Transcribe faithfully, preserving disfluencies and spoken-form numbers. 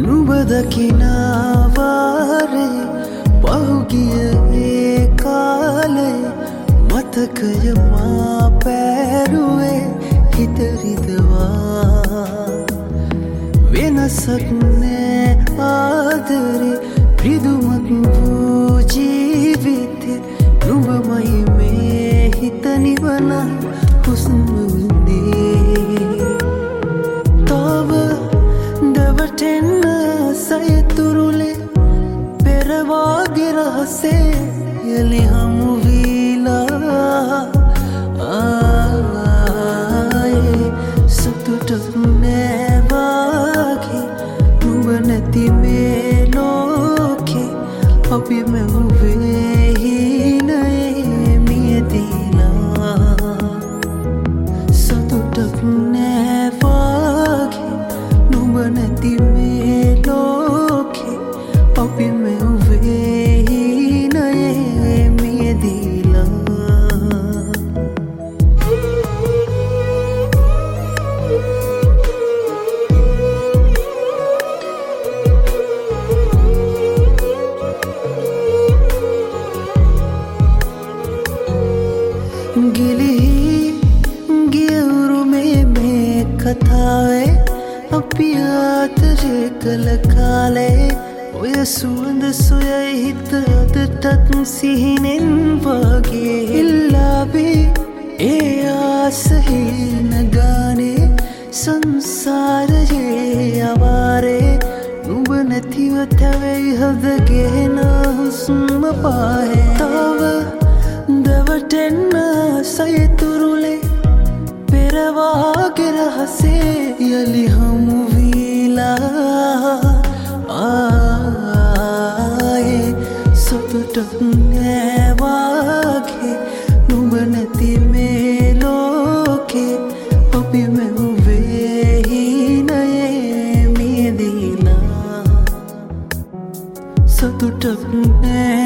නුබදකිනාවාරේ පහුගිය ඒ කාලේ මතකය මා පැරුවේ හිතරිදවා වෙනසක් නෑ ආදරේ ප්‍රිදුමක් වූ ජීවිතේ නුඹමයි මේ හිත නිවනයි හුස්ම වුණේ තව දවටෙන්න සයතුරුලේ පෙරවාගේ රහසේ යලි හමු වීලා ආයේ සතුටක් නෑ වාගේ නුඹ නැති මේ ලෝකේ අපි මැවුවේ හීනයේ මියදීලා සතුටක් නෑ වාගේ නුඹ නැති මේ ලෝකේ අපි මැවුවේ හීනයේ මියදීලා ගිලිහි ගියවුරුමේ මේ කතාවේ අපි ආතරේ කළ කාලේ ඔය සුවඳ සොයයි හිත අදටත් සිහිනෙන් වගේ ඉල්ලාබේ ඒ ආසහින ගානේ සංසාරයේ අවාරේ නුඹ නැතිව තැවෙයි හදගෙන හුස්ම පාහේ තව දවටෙන්න සයතුරුලේ පෙරවාගේ රහසේ යලි හමු වීලා ආයේ සතුටක් නෑ වාගේ නුඹ නැති මේ ලෝකේ අපි මැවුවේ හීනයේ මියදීලා සතුටක් නෑ